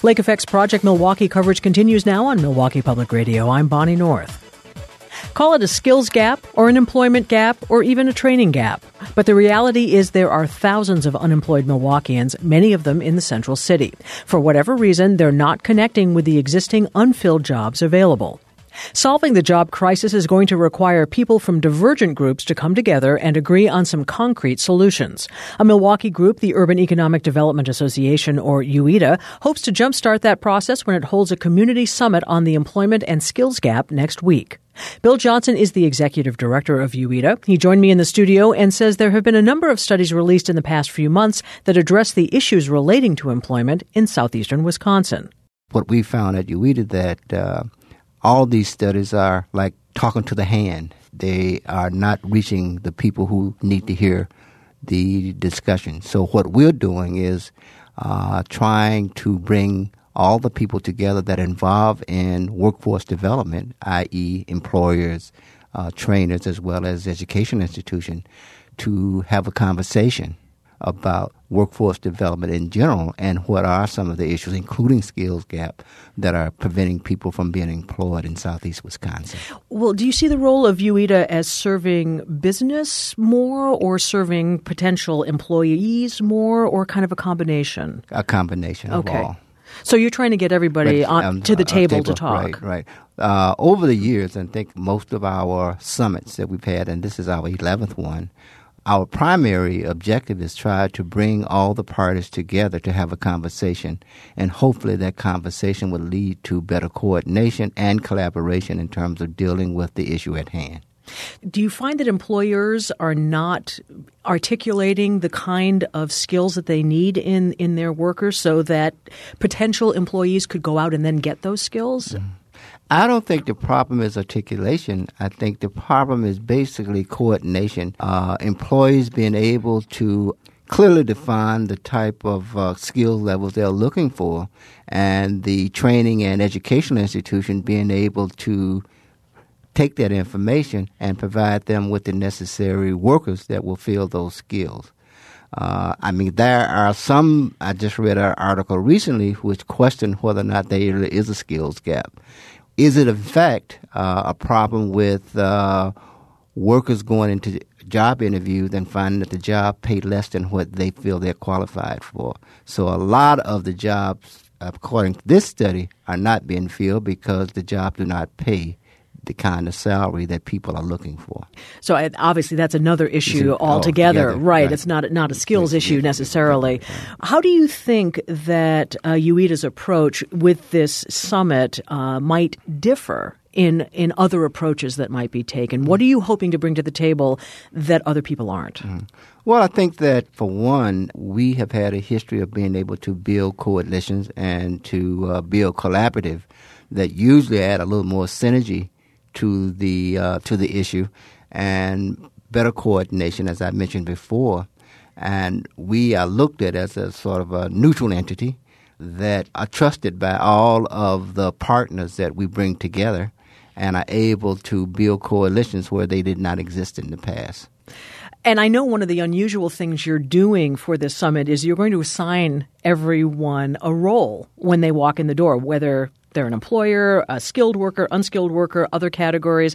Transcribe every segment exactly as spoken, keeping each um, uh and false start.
Lake Effect's Project Milwaukee coverage continues now on Milwaukee Public Radio. I'm Bonnie North. Call it a skills gap or an employment gap or even a training gap. But the reality is there are thousands of unemployed Milwaukeeans, many of them in the central city. For whatever reason, they're not connecting with the existing unfilled jobs available. Solving the job crisis is going to require people from divergent groups to come together and agree on some concrete solutions. A Milwaukee group, the Urban Economic Development Association, or U E D A, hopes to jumpstart that process when it holds a community summit on the employment and skills gap next week. Bill Johnson is the executive director of U E D A. He joined me in the studio and says there have been a number of studies released in the past few months that address the issues relating to employment in southeastern Wisconsin. What we found at U E D A that uh, all these studies are like talking to the hand. They are not reaching the people who need to hear the discussion. So what we're doing is uh, trying to bring all the people together that are involved in workforce development, that is employers, uh, trainers, as well as education institutions, to have a conversation about workforce development in general and what are some of the issues, including skills gap, that are preventing people from being employed in southeast Wisconsin. Well, do you see the role of U E D A as serving business more or serving potential employees more, or kind of a combination? A combination okay. of all. So you're trying to get everybody but, on, um, to the table, table to talk. Right, right. Uh, over the years, I think most of our summits that we've had, and this is our eleventh one, our primary objective is try to bring all the parties together to have a conversation, and hopefully that conversation will lead to better coordination and collaboration in terms of dealing with the issue at hand. Do you find that employers are not articulating the kind of skills that they need in, in their workers so that potential employees could go out and then get those skills? Mm-hmm. I don't think the problem is articulation. I think the problem is basically coordination. Uh, employees being able to clearly define the type of uh, skill levels they're looking for, and the training and educational institution being able to take that information and provide them with the necessary workers that will fill those skills. Uh, I mean, there are some, I just read an article recently which questioned whether or not there really is a skills gap. Is it, in fact, uh, a problem with uh, workers going into job interviews and finding that the job paid less than what they feel they're qualified for? So a lot of the jobs, according to this study, are not being filled because the jobs do not pay the kind of salary that people are looking for. So I, obviously that's another issue it, altogether, oh, together, right? right? It's not not a skills it's, issue it's, necessarily. It's, it's, it's, How do you think that uh, U E D A's approach with this summit uh, might differ in in other approaches that might be taken? What are you hoping to bring to the table that other people aren't? Mm-hmm. Well, I think that, for one, we have had a history of being able to build coalitions and to uh, build collaborative that usually add a little more synergy to the uh, to the issue and better coordination, as I mentioned before. And we are looked at as a sort of a neutral entity that are trusted by all of the partners that we bring together and are able to build coalitions where they did not exist in the past. And I know one of the unusual things you're doing for this summit is you're going to assign everyone a role when they walk in the door, whether they're an employer, a skilled worker, unskilled worker, other categories.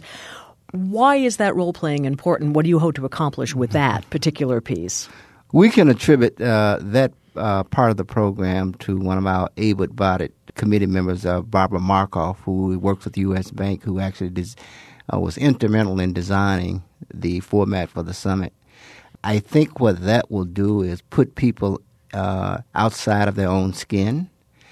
Why is that role playing important? What do you hope to accomplish with that particular piece? We can attribute uh, that uh, part of the program to one of our able-bodied committee members, uh, Barbara Markoff, who works with U S Bank, who actually des- uh, was instrumental in designing the format for the summit. I think what that will do is put people uh, outside of their own skin,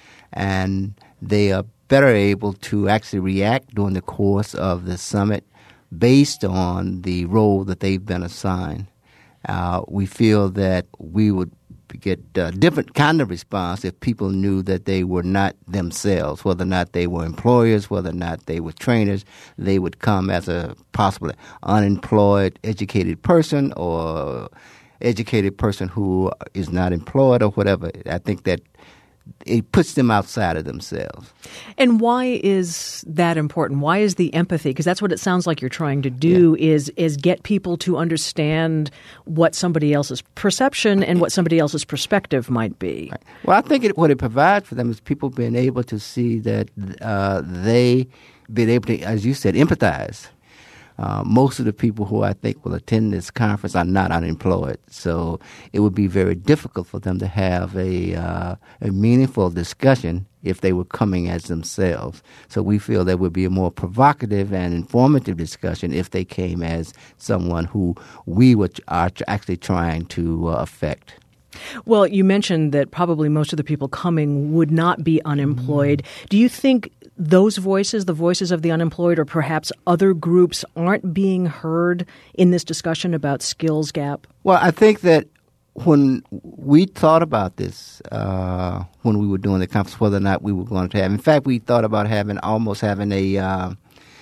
and they are better able to actually react during the course of the summit based on the role that they've been assigned. Uh, we feel that we would get a different kind of response if people knew that they were not themselves, whether or not they were employers, whether or not they were trainers. They would come as a possibly unemployed, educated person or educated person who is not employed or whatever. I think that it puts them outside of themselves. And why is that important? Why is the empathy? Because that's what it sounds like you're trying to do, yeah. is is get people to understand what somebody else's perception and what somebody else's perspective might be. Right. Well, I think it, what it provides for them is people being able to see that uh, they been able to, as you said, empathize. Uh, most of the people who I think will attend this conference are not unemployed, so it would be very difficult for them to have a, uh, a meaningful discussion if they were coming as themselves. So we feel there would be a more provocative and informative discussion if they came as someone who we would, are actually trying to uh, affect. Well, you mentioned that probably most of the people coming would not be unemployed. Mm. Do you think those voices, the voices of the unemployed, or perhaps other groups, aren't being heard in this discussion about skills gap? Well, I think that when we thought about this, uh, when we were doing the conference, whether or not we were going to have, in fact, we thought about having almost having a uh,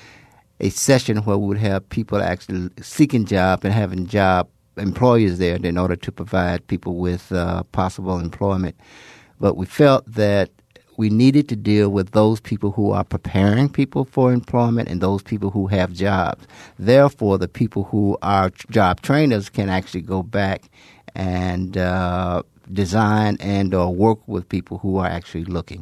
a session where we would have people actually seeking job and having job employers there in order to provide people with uh, possible employment. But we felt that we needed to deal with those people who are preparing people for employment and those people who have jobs. Therefore, the people who are job trainers can actually go back and uh, design and or work with people who are actually looking.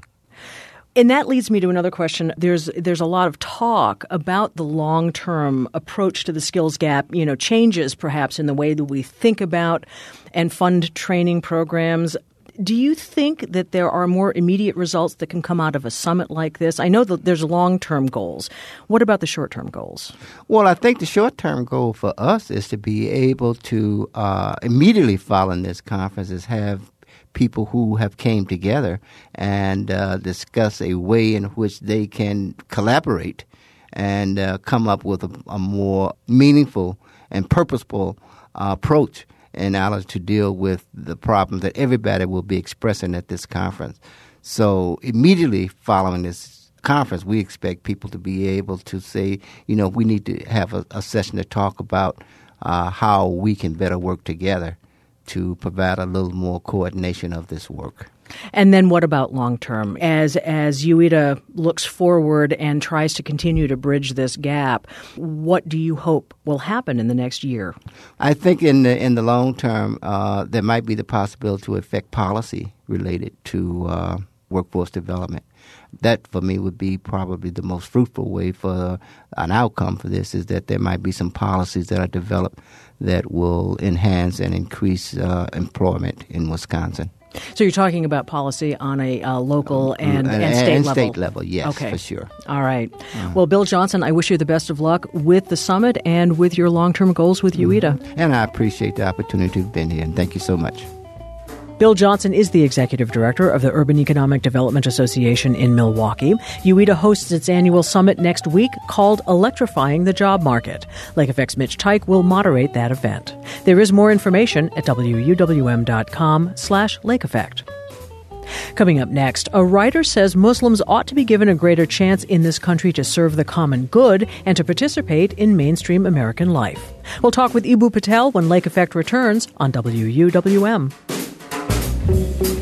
And that leads me to another question. There's there's a lot of talk about the long-term approach to the skills gap, you know, changes perhaps in the way that we think about and fund training programs. Do you think that there are more immediate results that can come out of a summit like this? I know that there's long-term goals. What about the short-term goals? Well, I think the short-term goal for us is to be able to uh, immediately following this conference is have people who have came together and uh, discuss a way in which they can collaborate and uh, come up with a, a more meaningful and purposeful uh, approach in order to deal with the problems that everybody will be expressing at this conference. So immediately following this conference, we expect people to be able to say, you know, we need to have a, a session to talk about uh, how we can better work together to provide a little more coordination of this work. And then what about long-term? As as U I D A looks forward and tries to continue to bridge this gap, what do you hope will happen in the next year? I think in the, in the long term, uh, there might be the possibility to affect policy related to uh, workforce development. That, for me, would be probably the most fruitful way for an outcome for this, is that there might be some policies that are developed that will enhance and increase uh, employment in Wisconsin. So you're talking about policy on a uh, local and, and, and state and level? state level, yes, okay. For sure. All right. Mm-hmm. Well, Bill Johnson, I wish you the best of luck with the summit and with your long-term goals with U I D A. Mm-hmm. And I appreciate the opportunity to have been here, and thank you so much. Bill Johnson is the executive director of the Urban Economic Development Association in Milwaukee. U I D A hosts its annual summit next week called Electrifying the Job Market. Lake Effect's Mitch Teich will moderate that event. There is more information at W U W M dot com slash Lake Effect. Coming up next, a writer says Muslims ought to be given a greater chance in this country to serve the common good and to participate in mainstream American life. We'll talk with Eboo Patel when Lake Effect returns on W U W M.